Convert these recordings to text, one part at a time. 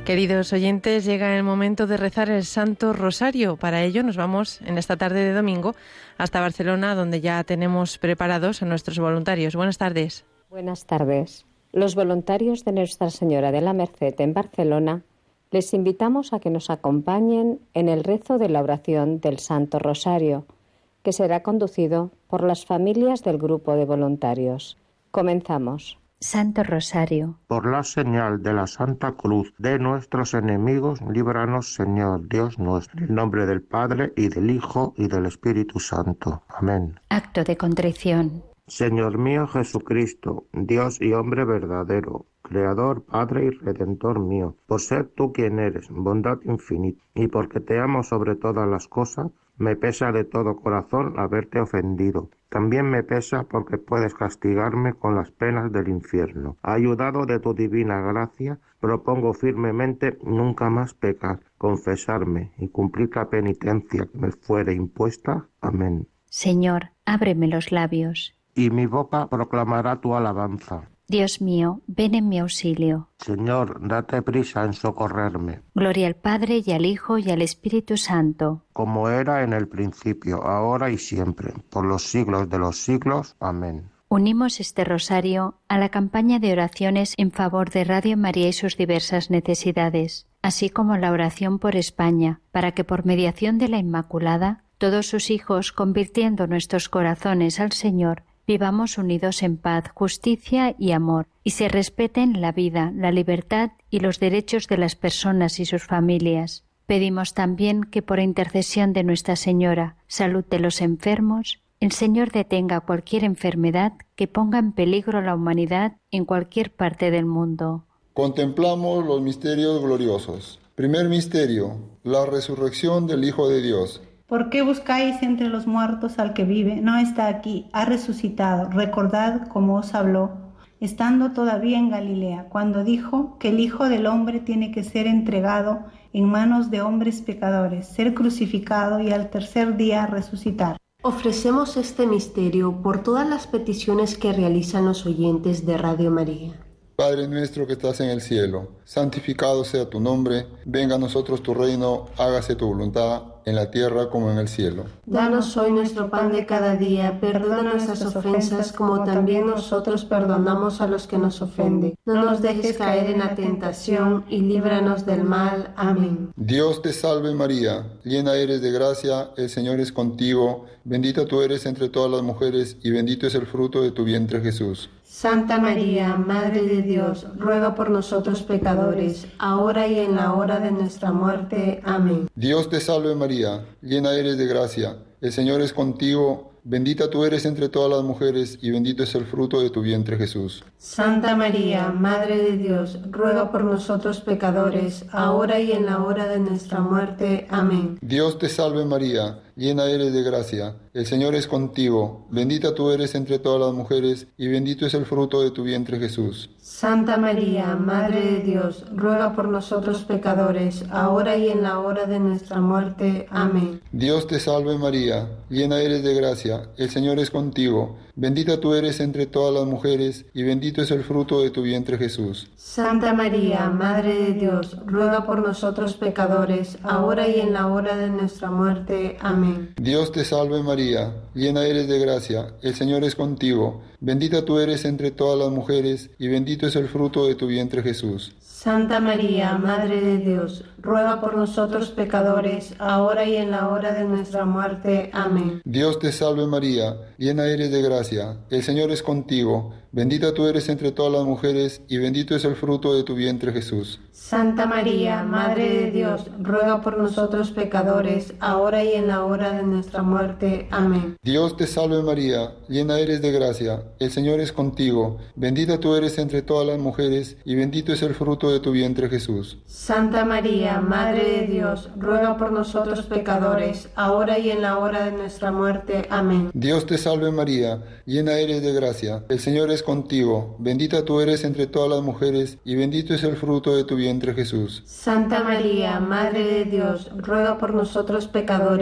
Queridos oyentes, llega el momento de rezar el Santo Rosario. Para ello nos vamos en esta tarde de domingo hasta Barcelona, donde ya tenemos preparados a nuestros voluntarios. Buenas tardes. Buenas tardes. Los voluntarios de Nuestra Señora de la Merced en Barcelona les invitamos a que nos acompañen en el rezo de la oración del Santo Rosario, que será conducido por las familias del grupo de voluntarios. Comenzamos. Santo Rosario. Por la señal de la Santa Cruz de nuestros enemigos, líbranos, Señor Dios nuestro. En el nombre del Padre, y del Hijo, y del Espíritu Santo. Amén. Acto de contrición. Señor mío Jesucristo, Dios y hombre verdadero, Creador, Padre y Redentor mío, por ser tú quien eres, bondad infinita, y porque te amo sobre todas las cosas, me pesa de todo corazón haberte ofendido. También me pesa porque puedes castigarme con las penas del infierno. Ayudado de tu divina gracia, propongo firmemente nunca más pecar, confesarme y cumplir la penitencia que me fuere impuesta. Amén. Señor, ábreme los labios. Y mi boca proclamará tu alabanza. Dios mío, ven en mi auxilio. Señor, date prisa en socorrerme. Gloria al Padre, y al Hijo, y al Espíritu Santo. Como era en el principio, ahora y siempre, por los siglos de los siglos. Amén. Unimos este rosario a la campaña de oraciones en favor de Radio María y sus diversas necesidades, así como la oración por España, para que por mediación de la Inmaculada, todos sus hijos, convirtiendo nuestros corazones al Señor, vivamos unidos en paz, justicia y amor, y se respeten la vida, la libertad y los derechos de las personas y sus familias. Pedimos también que por intercesión de Nuestra Señora, salud de los enfermos, el Señor detenga cualquier enfermedad que ponga en peligro a la humanidad en cualquier parte del mundo. Contemplamos los misterios gloriosos. Primer misterio, la resurrección del Hijo de Dios. ¿Por qué buscáis entre los muertos al que vive? No está aquí, ha resucitado. Recordad cómo os habló, estando todavía en Galilea, cuando dijo que el Hijo del Hombre tiene que ser entregado en manos de hombres pecadores, ser crucificado y al tercer día resucitar. Ofrecemos este misterio por todas las peticiones que realizan los oyentes de Radio María. Padre nuestro que estás en el cielo, santificado sea tu nombre, venga a nosotros tu reino, hágase tu voluntad, en la tierra como en el cielo. Danos hoy nuestro pan de cada día, perdona nuestras ofensas como también nosotros perdonamos a los que nos ofenden. No nos dejes caer en la tentación y líbranos del mal. Amén. Dios te salve María, llena eres de gracia, el Señor es contigo, bendita tú eres entre todas las mujeres y bendito es el fruto de tu vientre Jesús. Santa María, Madre de Dios, ruega por nosotros pecadores, ahora y en la hora de nuestra muerte. Amén. Dios te salve María, llena eres de gracia, el Señor es contigo, bendita tú eres entre todas las mujeres y bendito es el fruto de tu vientre Jesús. Santa María, Madre de Dios, ruega por nosotros pecadores, ahora y en la hora de nuestra muerte. Amén. Dios te salve María, llena eres de gracia, el Señor es contigo, bendita tú eres entre todas las mujeres y bendito es el fruto de tu vientre Jesús. Santa María, Madre de Dios, ruega por nosotros pecadores, ahora y en la hora de nuestra muerte. Amén. Dios te salve María, llena eres de gracia, el Señor es contigo, bendita tú eres entre todas las mujeres y bendito es el fruto de tu vientre Jesús. Santa María, Madre de Dios, ruega por nosotros pecadores, ahora y en la hora de nuestra muerte. Amén. Dios te salve María, llena eres de gracia, el Señor es contigo, bendita tú eres entre todas las mujeres y bendito es el fruto de tu vientre Jesús. Santa María, Madre de Dios, ruega por nosotros pecadores, ahora y en la hora de nuestra muerte. Amén. Dios te salve María, llena eres de gracia, el Señor es contigo, bendita tú eres entre todas las mujeres y bendito es el fruto de tu vientre Jesús. Santa María, Madre de Dios, ruega por nosotros pecadores, ahora y en la hora de nuestra muerte. Amén. Dios te salve María, llena eres de gracia, el Señor es contigo, bendita tú eres entre todas las mujeres y bendito es el fruto de tu vientre Jesús. Santa María, Madre de Dios, ruega por nosotros pecadores, ahora y en la hora de nuestra muerte. Amén. Dios te salve María, llena eres de gracia, el Señor es contigo, bendita tú eres entre todas las mujeres y bendito es el fruto de tu vientre Jesús. Santa María, Madre de Dios, ruega por nosotros pecadores,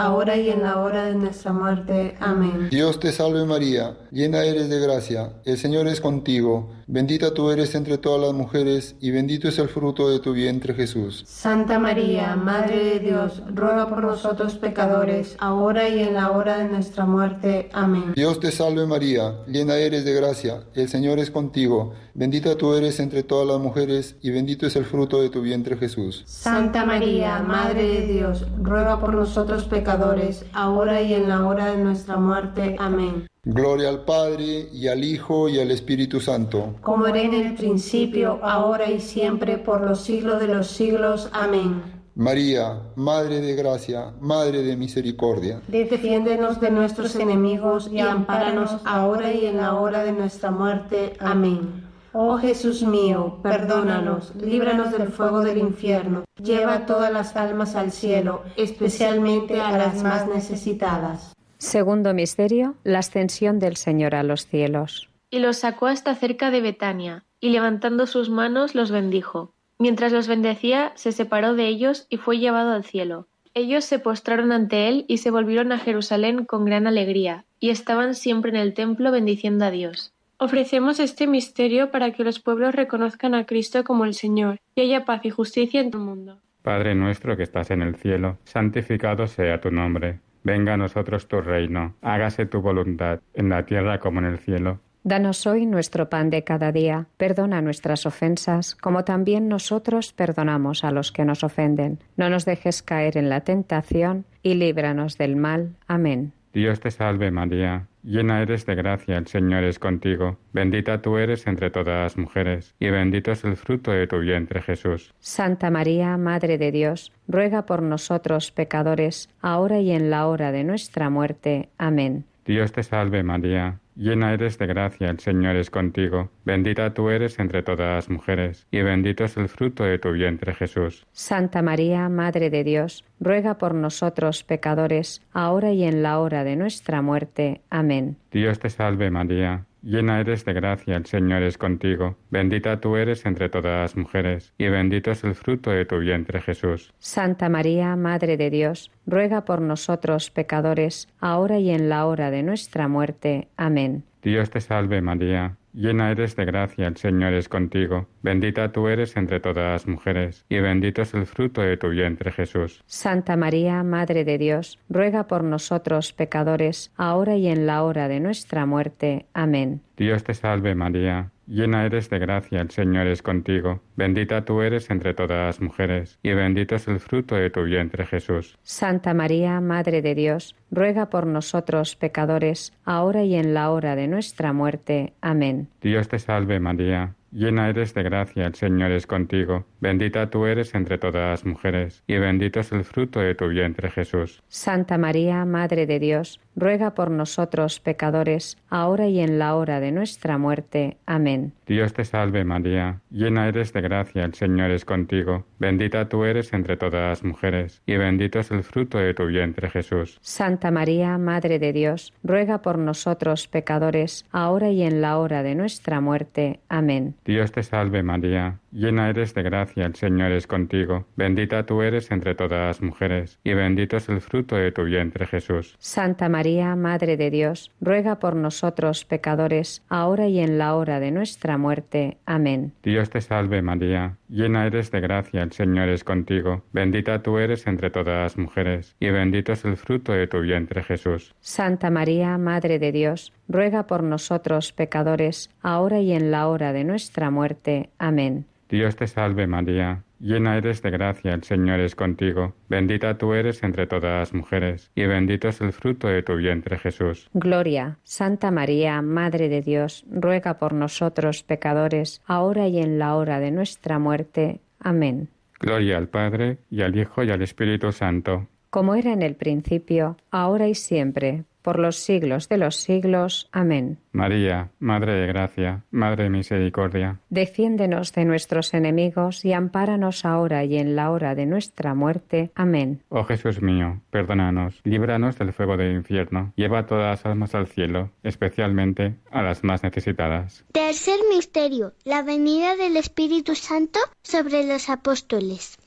ahora y en la hora de nuestra muerte. Amén. Dios te salve María, llena eres de gracia, el Señor es contigo. Bendita tú eres entre todas las mujeres, y bendito es el fruto de tu vientre, Jesús. Santa María, Madre de Dios, ruega por nosotros pecadores, ahora y en la hora de nuestra muerte. Amén. Dios te salve María, llena eres de gracia, el Señor es contigo. Bendita tú eres entre todas las mujeres, y bendito es el fruto de tu vientre, Jesús. Santa María, Madre de Dios, ruega por nosotros pecadores, ahora y en la hora de nuestra muerte. Amén. Gloria al Padre, y al Hijo, y al Espíritu Santo. Como era en el principio, ahora y siempre, por los siglos de los siglos. Amén. María, Madre de gracia, Madre de misericordia. Defiéndenos de nuestros enemigos y ampáranos ahora y en la hora de nuestra muerte. Amén. Oh Jesús mío, perdónanos, líbranos del fuego del infierno, lleva todas las almas al cielo, especialmente a las más necesitadas. Segundo misterio, la ascensión del Señor a los cielos. Y los sacó hasta cerca de Betania, y levantando sus manos los bendijo. Mientras los bendecía, se separó de ellos y fue llevado al cielo. Ellos se postraron ante él y se volvieron a Jerusalén con gran alegría, y estaban siempre en el templo bendiciendo a Dios. Ofrecemos este misterio para que los pueblos reconozcan a Cristo como el Señor, y haya paz y justicia en todo el mundo. Padre nuestro que estás en el cielo, santificado sea tu nombre. Venga a nosotros tu reino, hágase tu voluntad, en la tierra como en el cielo. Danos hoy nuestro pan de cada día. Perdona nuestras ofensas, como también nosotros perdonamos a los que nos ofenden. No nos dejes caer en la tentación, y líbranos del mal. Amén. Dios te salve María, llena eres de gracia, el Señor es contigo. Bendita tú eres entre todas las mujeres, y bendito es el fruto de tu vientre, Jesús. Santa María, Madre de Dios, ruega por nosotros pecadores, ahora y en la hora de nuestra muerte. Amén. Dios te salve María, llena eres de gracia, el Señor es contigo. Bendita tú eres entre todas las mujeres, y bendito es el fruto de tu vientre, Jesús. Santa María, Madre de Dios, ruega por nosotros pecadores, ahora y en la hora de nuestra muerte. Amén. Dios te salve María, llena eres de gracia, el Señor es contigo. Bendita tú eres entre todas las mujeres, y bendito es el fruto de tu vientre, Jesús. Santa María, Madre de Dios, ruega por nosotros pecadores, ahora y en la hora de nuestra muerte. Amén. Dios te salve María, llena eres de gracia, el Señor es contigo. Bendita tú eres entre todas las mujeres, y bendito es el fruto de tu vientre, Jesús. Santa María, Madre de Dios, ruega por nosotros pecadores, ahora y en la hora de nuestra muerte. Amén. Dios te salve María, llena eres de gracia, el Señor es contigo. Bendita tú eres entre todas las mujeres, y bendito es el fruto de tu vientre, Jesús. Santa María, Madre de Dios, ruega por nosotros pecadores, ahora y en la hora de nuestra muerte. Amén. Dios te salve María, llena eres de gracia, el Señor es contigo. Bendita tú eres entre todas las mujeres, y bendito es el fruto de tu vientre, Jesús. Santa María, Madre de Dios, ruega por nosotros pecadores, ahora y en la hora de nuestra muerte. Amén. Dios te salve María, llena eres de gracia, el Señor es contigo. Bendita tú eres entre todas las mujeres, y bendito es el fruto de tu vientre, Jesús. Santa María, Madre de Dios, ruega por nosotros pecadores, ahora y en la hora de nuestra muerte. Amén. Dios te salve María, llena eres de gracia, el Señor es contigo. Bendita tú eres entre todas las mujeres, y bendito es el fruto de tu vientre, Jesús. Santa María, Madre de Dios, ruega por nosotros pecadores, ahora y en la hora de nuestra muerte. Amén. Dios te salve María, llena eres de gracia, el Señor es contigo. Bendita tú eres entre todas las mujeres, y bendito es el fruto de tu vientre, Jesús. Santa María, Madre de Dios, ruega por nosotros pecadores, ahora y en la hora de nuestra muerte. Amén. Dios te salve María, llena eres de gracia, el Señor es contigo. Bendita tú eres entre todas las mujeres, y bendito es el fruto de tu vientre, Jesús. Gloria, Santa María, Madre de Dios, ruega por nosotros pecadores, ahora y en la hora de nuestra muerte. Amén. Gloria al Padre, y al Hijo, y al Espíritu Santo. Como era en el principio, ahora y siempre, por los siglos de los siglos. Amén. María, Madre de gracia, Madre de misericordia, defiéndenos de nuestros enemigos y ampáranos ahora y en la hora de nuestra muerte. Amén. Oh Jesús mío, perdónanos, líbranos del fuego del infierno, lleva todas las almas al cielo, especialmente a las más necesitadas. Tercer misterio, la venida del Espíritu Santo sobre los apóstoles.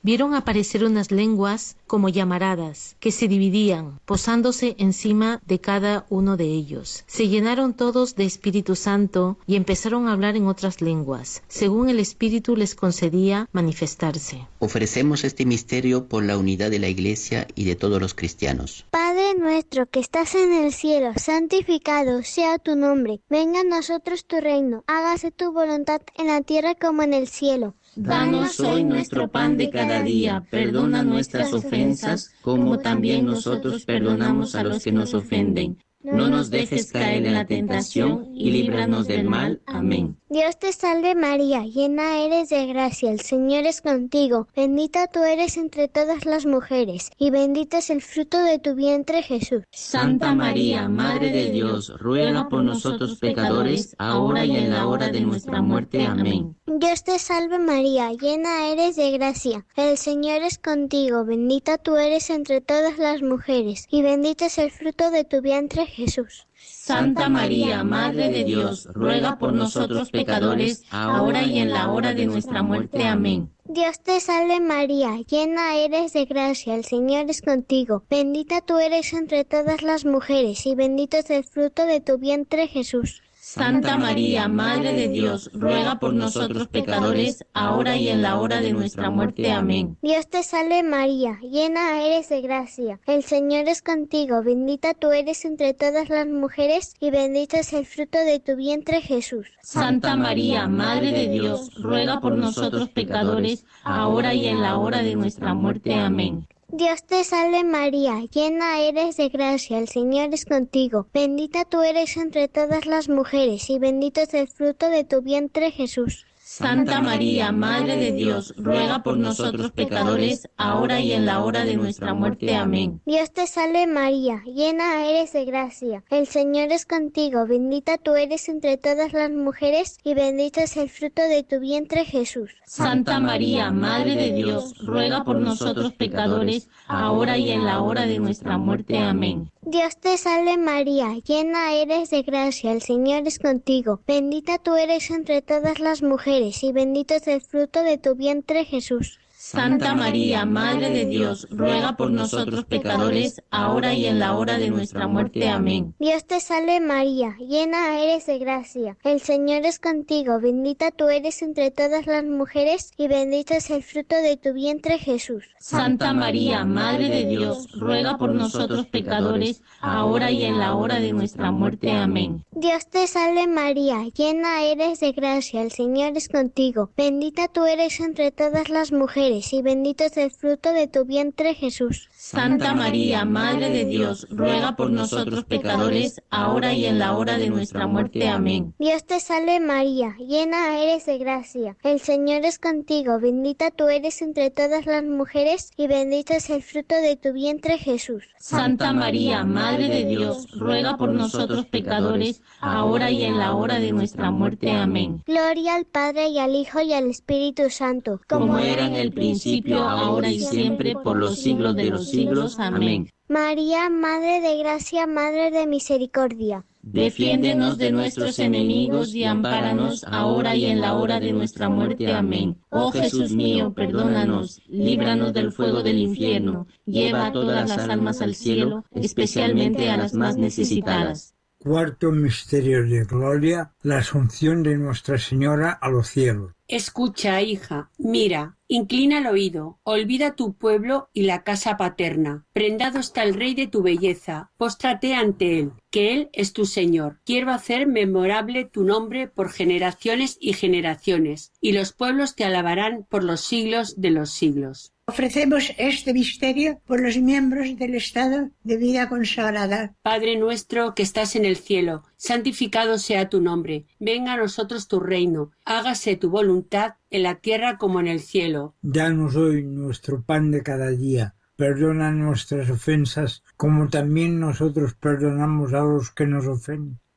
vieron aparecer unas lenguas como llamaradas, que se dividían, posándose encima de cada uno de ellos. Se llenaron todos de Espíritu Santo y empezaron a hablar en otras lenguas, según el Espíritu les concedía manifestarse. Ofrecemos este misterio por la unidad de la Iglesia y de todos los cristianos. Padre nuestro que estás en el cielo, santificado sea tu nombre. Venga a nosotros tu reino. Hágase tu voluntad en la tierra como en el cielo. Danos hoy nuestro pan de cada día. Perdona nuestras ofensas, como también nosotros perdonamos a los que nos ofenden. No nos dejes caer en la tentación y líbranos del mal. Amén. Dios te salve María, llena eres de gracia, el Señor es contigo. Bendita tú eres entre todas las mujeres, y bendito es el fruto de tu vientre Jesús. Santa María, Madre de Dios, ruega por nosotros pecadores, ahora y en la hora de nuestra muerte. Amén. Dios te salve María, llena eres de gracia, el Señor es contigo. Bendita tú eres entre todas las mujeres, y bendito es el fruto de tu vientre Jesús. Santa María, Madre de Dios, ruega por nosotros pecadores, ahora y en la hora de nuestra muerte. Amén. Dios te salve María, llena eres de gracia, el Señor es contigo. Bendita tú eres entre todas las mujeres, y bendito es el fruto de tu vientre Jesús. Santa María, Madre de Dios, ruega por nosotros pecadores, ahora y en la hora de nuestra muerte. Amén. Dios te salve María, llena eres de gracia, el Señor es contigo. Bendita tú eres entre todas las mujeres, y bendito es el fruto de tu vientre Jesús. Santa María, Madre de Dios, ruega por nosotros pecadores, ahora y en la hora de nuestra muerte. Amén. Dios te salve María, llena eres de gracia, el Señor es contigo. Bendita tú eres entre todas las mujeres, y bendito es el fruto de tu vientre Jesús. Santa María, Madre de Dios, ruega por nosotros pecadores, ahora y en la hora de nuestra muerte. Amén. Dios te salve María, llena eres de gracia, el Señor es contigo. Bendita tú eres entre todas las mujeres, y bendito es el fruto de tu vientre Jesús. Santa María, Madre de Dios, ruega por nosotros pecadores, ahora y en la hora de nuestra muerte. Amén. Dios te salve María, llena eres de gracia, el Señor es contigo. Bendita tú eres entre todas las mujeres, y bendito es el fruto de tu vientre Jesús. Santa María, Madre de Dios, ruega por nosotros pecadores, ahora y en la hora de nuestra muerte. Amén. Dios te salve María, llena eres de gracia, el Señor es contigo. Bendita tú eres entre todas las mujeres, y bendito es el fruto de tu vientre Jesús. Santa María, Madre de Dios, ruega por nosotros pecadores, ahora y en la hora de nuestra muerte. Amén. Dios te salve María, llena eres de gracia, el Señor es contigo. Bendita tú eres entre todas las mujeres, y bendito es el fruto de tu vientre Jesús. Santa María, Madre de Dios, ruega por nosotros pecadores, ahora y en la hora de nuestra muerte. Amén. Dios te salve María, llena eres de gracia, el Señor es contigo. Bendita tú eres entre todas las mujeres, y bendito es el fruto de tu vientre Jesús. Santa María, Madre de Dios, ruega por nosotros pecadores, ahora y en la hora de nuestra muerte. Amén. Gloria al Padre, y al Hijo, y al Espíritu Santo, como era en el principio, ahora y siempre, por los siglos de los siglos. Amén. María, Madre de Gracia, Madre de Misericordia, defiéndenos de nuestros enemigos y ampáranos ahora y en la hora de nuestra muerte. Amén. Oh Jesús mío, perdónanos, líbranos del fuego del infierno, lleva a todas las almas al cielo, especialmente a las más necesitadas. Cuarto misterio de gloria, la asunción de Nuestra Señora a los cielos. Escucha, hija, mira, inclina el oído, olvida tu pueblo y la casa paterna. Prendado está el Rey de tu belleza, póstrate ante él, que él es tu Señor. Quiero hacer memorable tu nombre por generaciones y generaciones, y los pueblos te alabarán por los siglos de los siglos. Ofrecemos este misterio por los miembros del estado de vida consagrada. Padre nuestro que estás en el cielo, santificado sea tu nombre. Venga a nosotros tu reino. Hágase tu voluntad en la tierra como en el cielo. Danos hoy nuestro pan de cada día. Perdona nuestras ofensas, como también nosotros perdonamos a los que nos ofenden.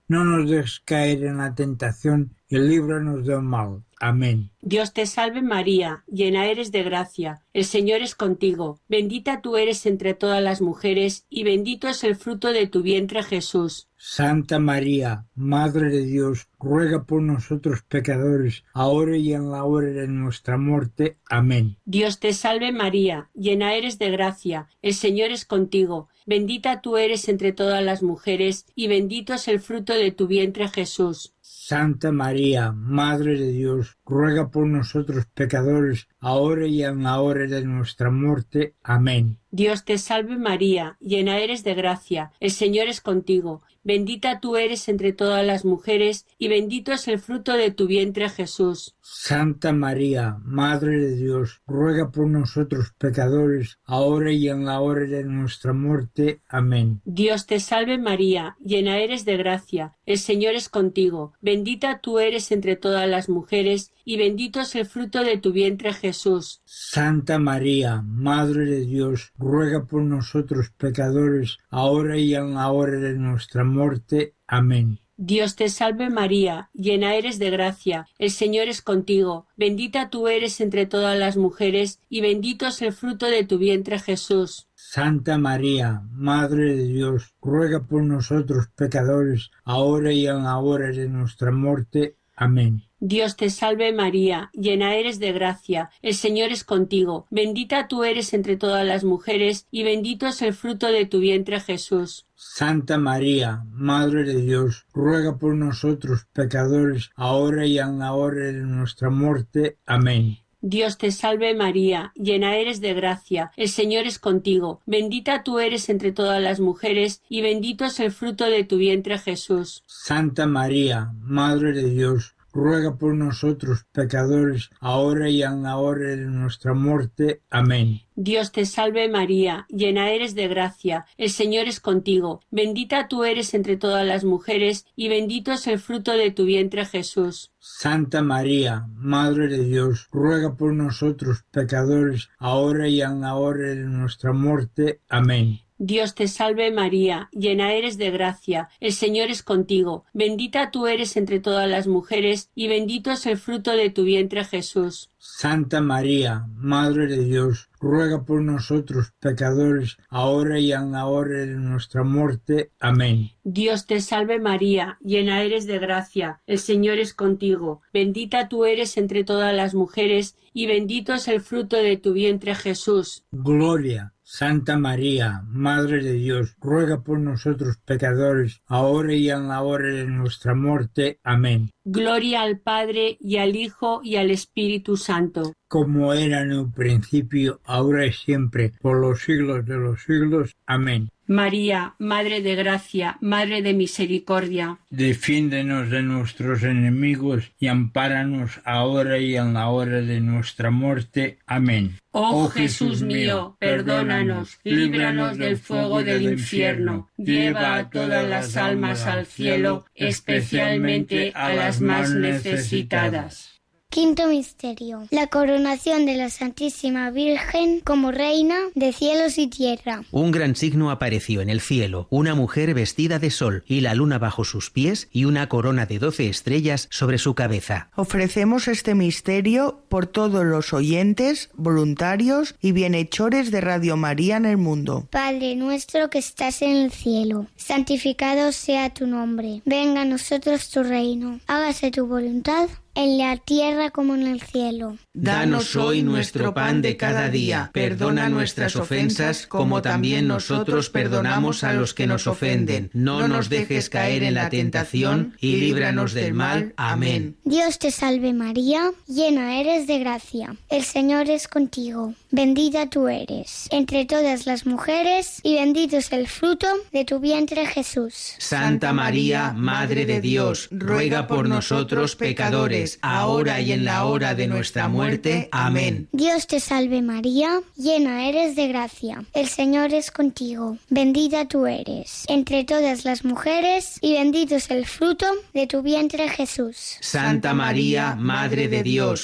No nos dejes caer en la tentación y líbranos del mal. Amén. Dios te salve María, llena eres de gracia, el Señor es contigo, bendita tú eres entre todas las mujeres, y bendito es el fruto de tu vientre Jesús. Santa María, Madre de Dios, ruega por nosotros pecadores, ahora y en la hora de nuestra muerte. Amén. Dios te salve María, llena eres de gracia, el Señor es contigo, bendita tú eres entre todas las mujeres, y bendito es el fruto de tu vientre Jesús. Santa María, Madre de Dios, ruega por nosotros pecadores, ahora y en la hora de nuestra muerte. Amén. Dios te salve María, llena eres de gracia, el Señor es contigo, bendita tú eres entre todas las mujeres, y bendito es el fruto de tu vientre Jesús. Santa María, Madre de Dios, ruega por nosotros pecadores, ahora y en la hora de nuestra muerte. Amén. Dios te salve María, llena eres de gracia, el Señor es contigo, bendita tú eres entre todas las mujeres, y bendito es el fruto de tu vientre Jesús. Santa María, Madre de Dios, ruega por nosotros pecadores, ahora y en la hora de nuestra muerte. Amén. Dios te salve María, llena eres de gracia, el Señor es contigo, bendita tú eres entre todas las mujeres, y bendito es el fruto de tu vientre Jesús. Santa María, Madre de Dios, ruega por nosotros pecadores, ahora y en la hora de nuestra muerte. Amén. Dios te salve María, llena eres de gracia, el Señor es contigo, bendita tú eres entre todas las mujeres, y bendito es el fruto de tu vientre Jesús. Santa María, Madre de Dios, ruega por nosotros pecadores, ahora y en la hora de nuestra muerte. Amén. Dios te salve María, llena eres de gracia, el Señor es contigo, bendita tú eres entre todas las mujeres, y bendito es el fruto de tu vientre Jesús. Santa María, Madre de Dios, ruega por nosotros pecadores, ahora y en la hora de nuestra muerte. Amén. Dios te salve María, llena eres de gracia, el Señor es contigo, bendita tú eres entre todas las mujeres, y bendito es el fruto de tu vientre Jesús. Santa María, Madre de Dios, ruega por nosotros pecadores, ahora y en la hora de nuestra muerte. Amén. Dios te salve María, llena eres de gracia, el Señor es contigo, bendita tú eres entre todas las mujeres, y bendito es el fruto de tu vientre Jesús. Santa María, Madre de Dios, ruega por nosotros pecadores, ahora y en la hora de nuestra muerte. Amén. Dios te salve María, llena eres de gracia, el Señor es contigo, bendita tú eres entre todas las mujeres, y bendito es el fruto de tu vientre Jesús. Gloria. Santa María, Madre de Dios, ruega por nosotros pecadores, ahora y en la hora de nuestra muerte. Amén. Gloria al Padre, y al Hijo, y al Espíritu Santo. Como era en un principio, ahora y siempre, por los siglos de los siglos. Amén. María, Madre de Gracia, Madre de Misericordia, defiéndenos de nuestros enemigos y ampáranos ahora y en la hora de nuestra muerte. Amén. Oh Jesús mío, perdónanos, líbranos del fuego del infierno, lleva a todas las almas al cielo, especialmente a las más necesitadas. Quinto misterio: la coronación de la Santísima Virgen como Reina de cielos y tierra. Un gran signo apareció en el cielo, una mujer vestida de sol y la luna bajo sus pies y una corona de 12 estrellas sobre su cabeza. Ofrecemos este misterio por todos los oyentes, voluntarios y bienhechores de Radio María en el mundo. Padre nuestro que estás en el cielo, santificado sea tu nombre. Venga a nosotros tu reino. Hágase tu voluntad en la tierra como en el cielo. Danos hoy nuestro pan de cada día. Perdona nuestras ofensas, como también nosotros perdonamos a los que nos ofenden. No nos dejes caer en la tentación y líbranos del mal. Amén. Dios te salve María, llena eres de gracia. El Señor es contigo. Bendita tú eres entre todas las mujeres, y bendito es el fruto de tu vientre Jesús. Santa María, Madre de Dios, ruega por nosotros pecadores, ahora y en la hora de nuestra muerte. Amén. Dios te salve María, llena eres de gracia. El Señor es contigo. Bendita tú eres entre todas las mujeres, y bendito es el fruto de tu vientre Jesús. Santa María, Madre de Dios, ruega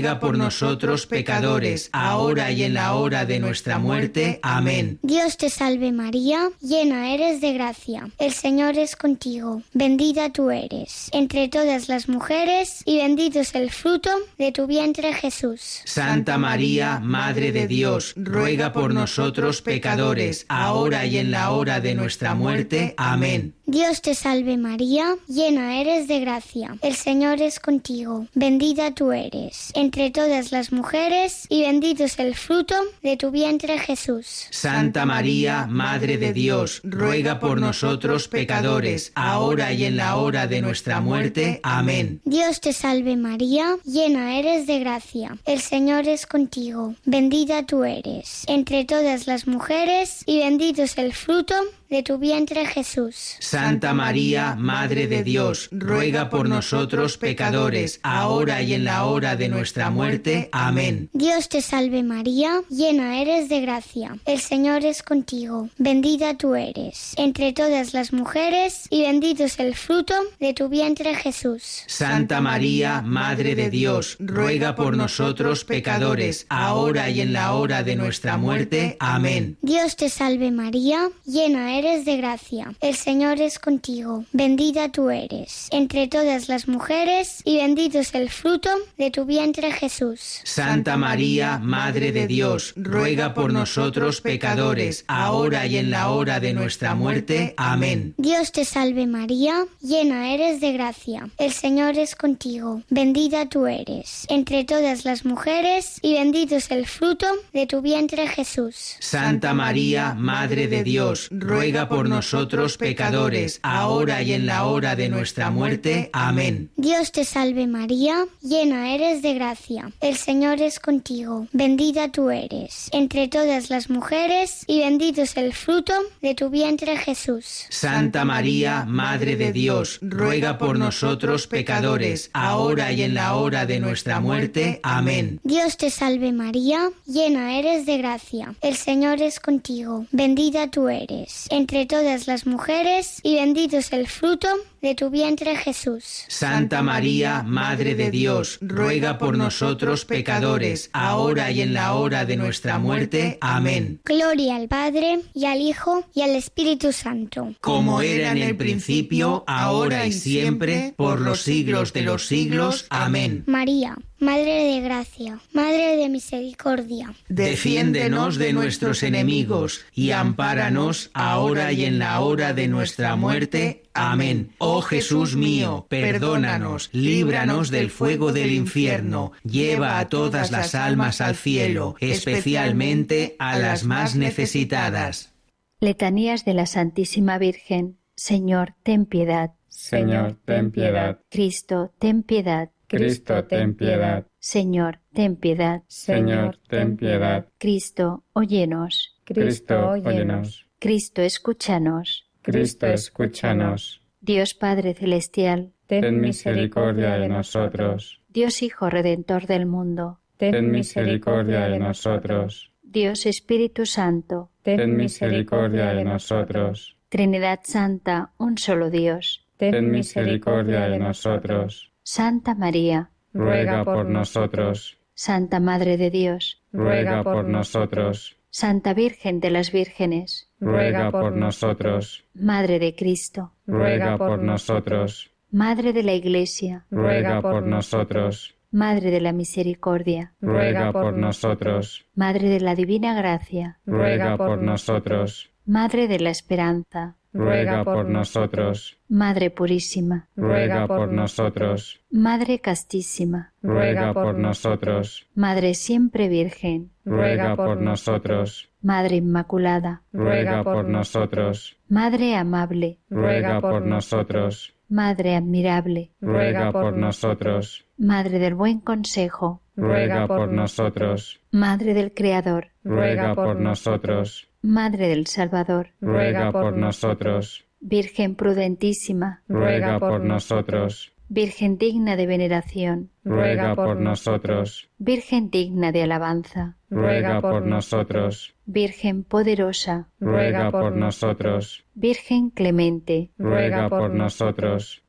ruega por nosotros pecadores, ahora y en la hora de nuestra muerte. Amén. Dios te salve María, llena eres de gracia. El Señor es contigo. Bendita tú eres entre todas las mujeres y bendito es el fruto de tu vientre Jesús. Santa María, Madre de Dios, ruega por nosotros pecadores, ahora y en la hora de nuestra muerte. Amén. Dios te salve María, llena eres de gracia. El Señor es contigo. Bendita tú eres entre todas las mujeres y bendito es el fruto de tu vientre Jesús. Santa María, Madre de Dios, ruega por nosotros pecadores, ahora y en la hora de nuestra muerte. Amén. Dios te salve María, llena eres de gracia. El Señor es contigo. Bendita tú eres entre todas las mujeres y bendito es el fruto de tu vientre Jesús. Santa María, Madre de Dios, ruega por nosotros pecadores, ahora y en la hora de nuestra muerte. Amén. Dios te salve María, llena eres de gracia. El Señor es contigo. Bendita tú eres entre todas las mujeres y bendito es el fruto de tu vientre Jesús. Santa María, Madre de Dios, ruega por nosotros pecadores, ahora y en la hora de nuestra muerte. Amén. Dios te salve María, llena eres de gracia. El Señor es contigo. Bendita tú eres entre todas las mujeres y bendito es el fruto de tu vientre Jesús. Santa María, Madre de Dios, ruega por nosotros pecadores, ahora y en la hora de nuestra muerte. Amén. Dios te salve María, llena eres de gracia. El Señor es contigo. Bendita tú eres entre todas las mujeres y bendito es el fruto de tu vientre Jesús. Santa María, Madre de Dios, ruega por nosotros pecadores, ahora y en la hora de nuestra muerte. Amén. Dios te salve María, llena eres de gracia. El Señor es contigo. Bendita tú eres entre todas las mujeres y bendito es el fruto de tu vientre Jesús. Santa María, Madre de Dios, ruega por nosotros pecadores, ahora y en la hora de nuestra muerte. Amén. Dios te salve María, llena eres de gracia. El Señor es contigo. Bendita tú eres entre todas las mujeres y bendito es el fruto de tu vientre Jesús. Santa María, Madre de Dios, ruega por nosotros pecadores, ahora y en la hora de nuestra muerte. Amén. Gloria al Padre, y al Hijo, y al Espíritu Santo. Como era en el principio, ahora y siempre, por los siglos de los siglos. Amén. María, Madre de gracia, Madre de misericordia, defiéndenos de nuestros enemigos y ampáranos ahora y en la hora de nuestra muerte. Amén. Oh Jesús mío, perdónanos, líbranos del fuego del infierno, lleva a todas las almas al cielo, especialmente a las más necesitadas. Letanías de la Santísima Virgen. Señor, ten piedad. Señor, ten piedad. Cristo, ten piedad. Cristo, ten piedad. Señor, ten piedad. Señor, ten piedad. Cristo, óyenos. Cristo, óyenos. Cristo, escúchanos. Cristo, escúchanos. Dios Padre Celestial, ten misericordia de nosotros. Dios Hijo Redentor del mundo, ten misericordia de nosotros. Dios Espíritu Santo, ten misericordia de nosotros. Trinidad Santa, un solo Dios, ten misericordia de nosotros. Santa María, ruega por nosotros. Santa Madre de Dios, ruega por nosotros. Santa Virgen de las Vírgenes, ruega por nosotros. Madre de Cristo, ruega por nosotros. Madre de la Iglesia, ruega por nosotros. Madre de la Misericordia, ruega por nosotros. Madre de la Divina Gracia, ruega por nosotros. Madre de la Esperanza, ruega por nosotros. Madre Purísima, ruega por nosotros. Madre Castísima, ruega por nosotros. Madre Siempre Virgen, ruega por nosotros. Madre Inmaculada, ruega por nosotros. Madre Amable, ruega por nosotros. Madre Admirable, ruega por nosotros. Madre del Buen Consejo, ruega por nosotros. Madre del Creador, ruega por nosotros. Madre del Salvador, ruega por nosotros. Virgen prudentísima, ruega por nosotros. Virgen digna de veneración, ruega por nosotros. Virgen digna de alabanza, ruega por nosotros. Virgen poderosa, ruega por nosotros. Virgen clemente, ruega por nosotros.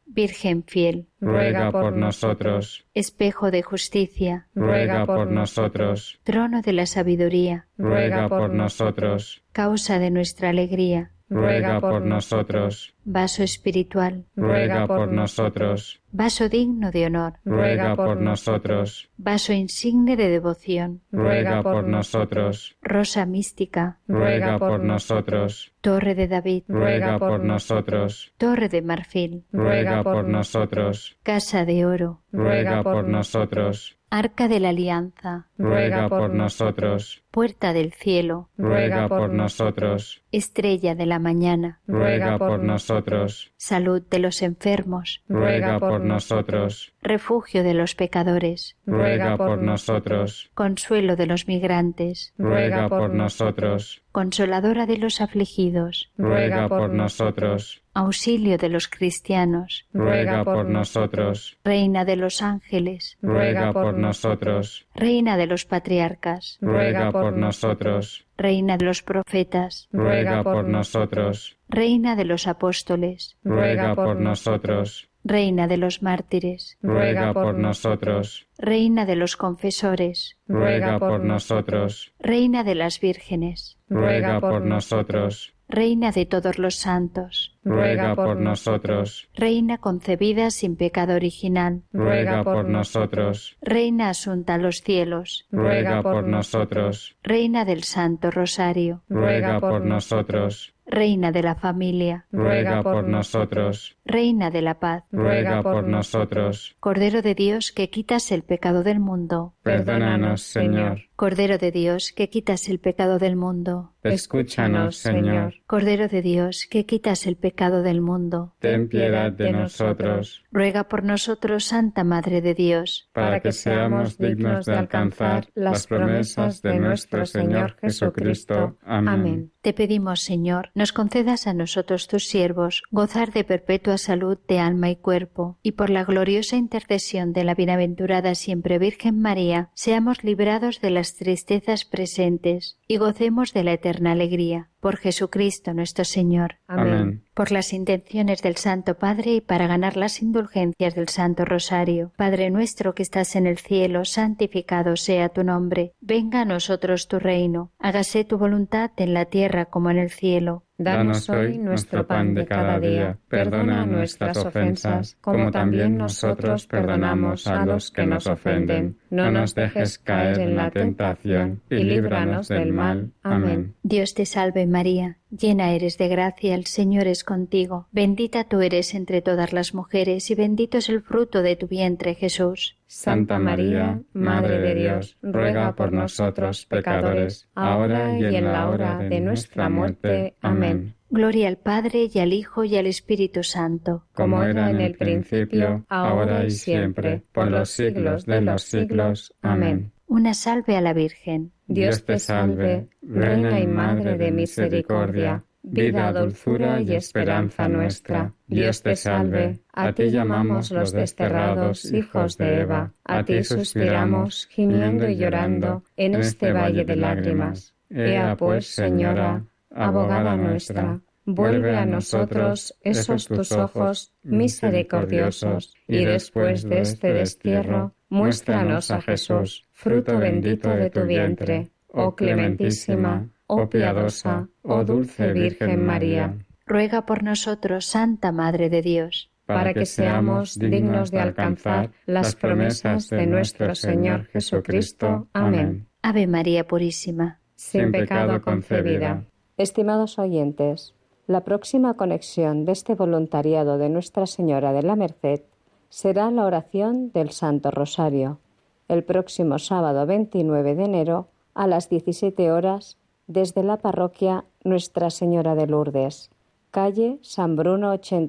Virgen fiel, ruega por nosotros. espejo de justicia, ruega por nosotros. trono de la sabiduría, ruega por nosotros. causa de nuestra alegría, ruega por nosotros. vaso espiritual, ruega por nosotros. vaso digno de honor, ruega por nosotros. vaso insigne de devoción, ruega por nosotros. rosa mística, ruega por nosotros. torre de David, ruega por nosotros. torre de marfil, ruega por nosotros. casa de oro, ruega por nosotros. arca de la alianza, ruega por nosotros. puerta del cielo, ruega por nosotros. estrella de la mañana, ruega por nosotros. salud de los enfermos, ruega por nosotros. refugio de los pecadores, ruega por nosotros. consuelo de los migrantes, ruega por nosotros. consoladora de los afligidos, ruega por nosotros. auxilio de los cristianos, ruega por nosotros. reina de los ángeles, ruega por nosotros. reina de los patriarcas, ruega por nosotros. reina de los profetas, ruega por nosotros. reina de los apóstoles, ruega por nosotros. reina de los mártires, ruega por nosotros. reina de los confesores, ruega por nosotros. reina de las vírgenes, ruega por nosotros. reina de todos los santos, ruega por nosotros. reina concebida sin pecado original, ruega por nosotros. reina asunta a los cielos, ruega por nosotros. reina del Santo Rosario, ruega por nosotros. reina de la familia, ruega por nosotros. reina de la paz, ruega por nosotros. Cordero de Dios que quitas el pecado del mundo, perdónanos, Señor. Cordero de Dios que quitas el pecado del mundo, escúchanos, Señor. Cordero de Dios que quitas el pecado del mundo, ten piedad de nosotros. Ruega por nosotros, Santa Madre de Dios, para que seamos dignos de alcanzar las promesas de nuestro Señor Jesucristo. Amén. Te pedimos, Señor, nos concedas a nosotros tus siervos gozar de perpetua salud de alma y cuerpo, y por la gloriosa intercesión de la bienaventurada siempre Virgen María, seamos librados de las tristezas presentes y gocemos de la eterna alegría. Por Jesucristo nuestro Señor. Amén. Por las intenciones del Santo Padre y para ganar las indulgencias del Santo Rosario. Padre nuestro que estás en el cielo, santificado sea tu nombre. Venga a nosotros tu reino. Hágase tu voluntad en la tierra como en el cielo. Danos hoy nuestro pan de cada día. Perdona nuestras ofensas, como también nosotros perdonamos a los que nos ofenden. No nos dejes caer en la tentación y líbranos del mal. Amén. Dios te salve María, llena eres de gracia, el Señor es contigo. Bendita tú eres entre todas las mujeres y bendito es el fruto de tu vientre, Jesús. Santa María, Madre de Dios, ruega por nosotros pecadores, ahora y en la hora de nuestra muerte. Amén. Gloria al Padre y al Hijo y al Espíritu Santo, como era en el principio, ahora y siempre, por los siglos de los siglos. Amén. Una salve a la Virgen. Dios te salve, Reina y Madre de misericordia, vida, dulzura y esperanza nuestra. Dios te salve, a ti llamamos los desterrados hijos de Eva, a ti suspiramos, gimiendo y llorando, en este valle de lágrimas. Ea pues, Señora, abogada nuestra, vuelve a nosotros esos tus ojos misericordiosos, y después de este destierro, muéstranos a Jesús, fruto bendito de tu vientre, oh clementísima, oh piadosa, oh dulce Virgen María. Ruega por nosotros, Santa Madre de Dios, para que seamos dignos de alcanzar las promesas de nuestro Señor Jesucristo. Amén. Ave María Purísima, sin pecado concebida. Estimados oyentes, la próxima conexión de este voluntariado de Nuestra Señora de la Merced será la oración del Santo Rosario, el próximo sábado 29 de enero a las 17 horas desde la parroquia Nuestra Señora de Lourdes, calle San Bruno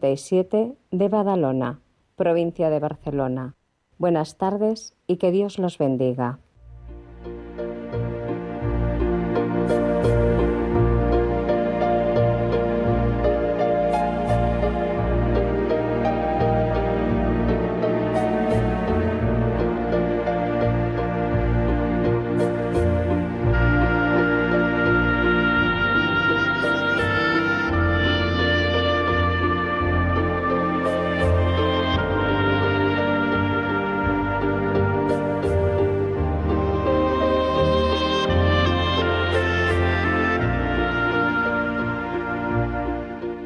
87 de Badalona, provincia de Barcelona. Buenas tardes y que Dios los bendiga.